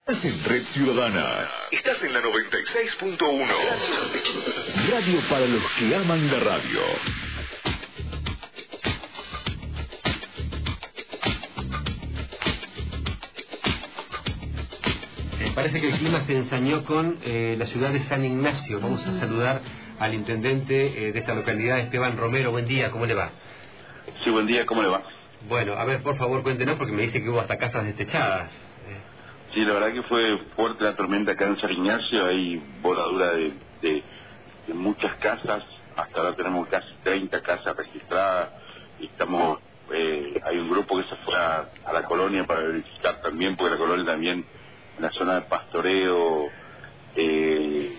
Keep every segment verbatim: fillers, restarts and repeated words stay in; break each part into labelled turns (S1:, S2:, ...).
S1: Estás en Red Ciudadana. Estás en la noventa y seis punto uno. Radio para los que aman la radio.
S2: Eh, parece que el clima se ensañó con eh, la ciudad de San Ignacio. Vamos a saludar al intendente eh, de esta localidad, Esteban Romero. Buen día, ¿cómo le va?
S3: Sí, buen día, ¿cómo le va?
S2: Bueno, a ver, por favor, cuéntenos, porque me dice que hubo hasta casas destechadas.
S3: Sí, la verdad que fue fuerte la tormenta acá en San Ignacio, hay voladura de, de, de muchas casas, hasta ahora tenemos casi treinta casas registradas, y estamos, eh, hay un grupo que se fue a, a la colonia para verificar también, porque la colonia también, en la zona de pastoreo, eh,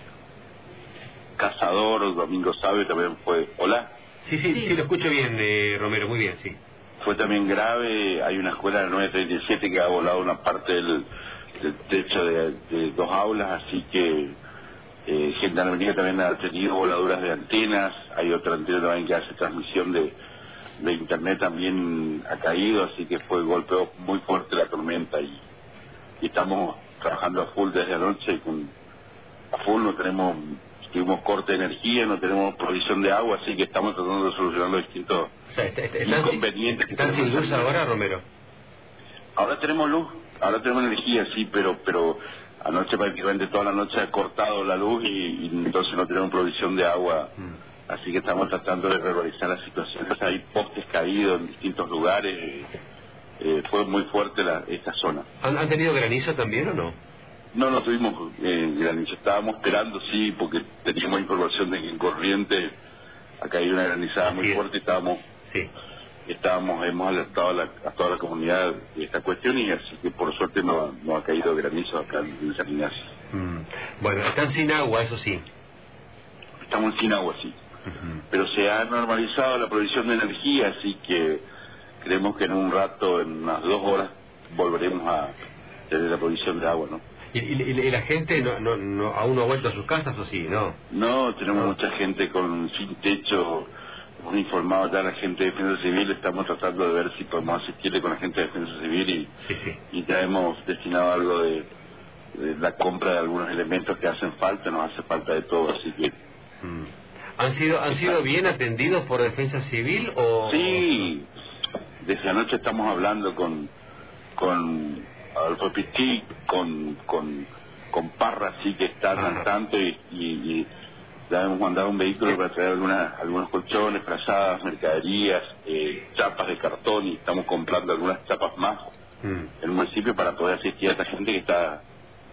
S3: Cazador, Domingo Sabe también fue. ¿Hola?
S2: Sí, sí, sí, sí lo escucho bien, eh, Romero, muy bien, sí.
S3: Fue también grave, hay una escuela de nueve treinta y siete que ha volado una parte del... el techo de, de dos aulas, así que eh, Gendarmería también ha tenido voladuras de antenas, hay otra antena también que hace transmisión de, de internet, también ha caído, así que fue golpeó muy fuerte la tormenta y, y estamos trabajando a full desde anoche, con, a full no tenemos, tuvimos corte de energía, no tenemos provisión de agua, así que estamos tratando de solucionar los distintos
S2: o sea, está, está,
S3: inconvenientes.
S2: ¿Están sin luz ahora, Romero?
S3: Ahora tenemos luz, ahora tenemos energía, sí, pero pero anoche prácticamente toda la noche ha cortado la luz y, y entonces no tenemos provisión de agua, mm. así que estamos tratando de regularizar la situación. Entonces, hay postes caídos en distintos lugares, eh, fue muy fuerte la, esta zona.
S2: ¿Han, ¿Han tenido granizo también o no?
S3: No, no tuvimos eh, granizo, estábamos esperando, sí, porque teníamos información de que en Corrientes ha caído una granizada
S2: Así
S3: muy
S2: es.
S3: fuerte y estábamos...
S2: Sí.
S3: Estábamos, hemos alertado a, la, a toda la comunidad de esta cuestión y así que por suerte no, no ha caído granizo acá en San Ignacio.
S2: Mm. Bueno, están sin agua, eso sí.
S3: Estamos sin agua, sí. Uh-huh. Pero se ha normalizado la provisión de energía, así que creemos que en un rato, en unas dos horas, volveremos a tener la provisión de agua, ¿no?
S2: ¿Y, y, y la gente no, no, no, aún no ha vuelto a sus casas o sí, no?
S3: No, tenemos
S2: no.
S3: mucha gente con sin techo. Hemos informado ya a la gente de Defensa Civil, estamos tratando de ver si podemos asistirle con la gente de Defensa Civil y,
S2: sí, sí.
S3: y ya hemos destinado algo de, de la compra de algunos elementos que hacen falta, nos hace falta de todo, así que...
S2: Mm. ¿Han sido han sido bien atendidos por Defensa Civil o...?
S3: Sí, desde anoche estamos hablando con con Adolfo Pichí, con, con, con Parra, sí que están
S2: Ajá.
S3: al tanto y... y, y ya hemos mandado un vehículo para traer algunas, algunos colchones, frazadas, mercaderías, eh, chapas de cartón y estamos comprando algunas chapas más mm. en el municipio para poder asistir a esta gente que está,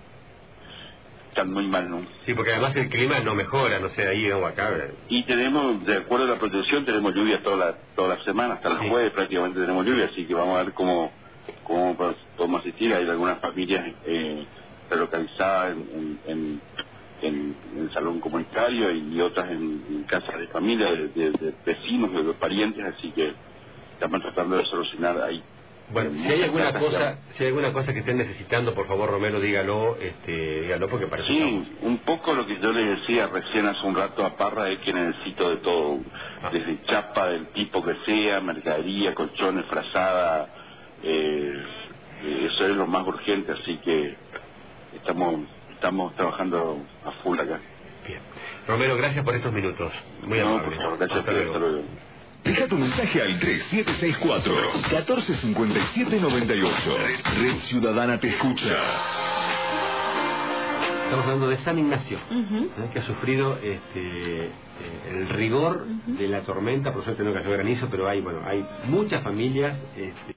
S3: está muy mal, ¿no?
S2: Sí, porque además el clima no mejora, no sé, ahí o acá.
S3: Y tenemos, de acuerdo a la protección, tenemos lluvia toda la, toda la semana, hasta el sí. jueves prácticamente tenemos lluvia, así que vamos a ver cómo, cómo podemos asistir. Hay algunas familias eh, relocalizadas en... en, en En, en el salón comunitario y otras en, en casas de familia, de, de, de vecinos, de, de parientes, así que estamos tratando de solucionar ahí.
S2: Bueno, si hay alguna cosa, si hay alguna cosa que estén necesitando, por favor, Romero, dígalo, este, dígalo porque parece
S3: sí,
S2: estamos...
S3: un poco lo que yo le decía recién hace un rato a Parra es que necesito de todo, ah. desde chapa del tipo que sea, mercadería, colchones, frazada, eh, eso es lo más urgente, así que estamos Estamos trabajando a full acá.
S2: Bien. Romero, gracias por estos minutos. Muy
S3: no,
S2: amable.
S3: por favor, gracias a ustedes. Hasta luego.
S1: Deja tu mensaje al tres siete seis cuatro, uno cuatro cinco siete nueve ocho. Red Ciudadana te escucha.
S2: Estamos hablando de San Ignacio,
S4: uh-huh.
S2: ¿eh? que ha sufrido este, eh, el rigor uh-huh. de la tormenta. Por suerte no cayó granizo, pero hay, bueno, hay muchas familias... Este,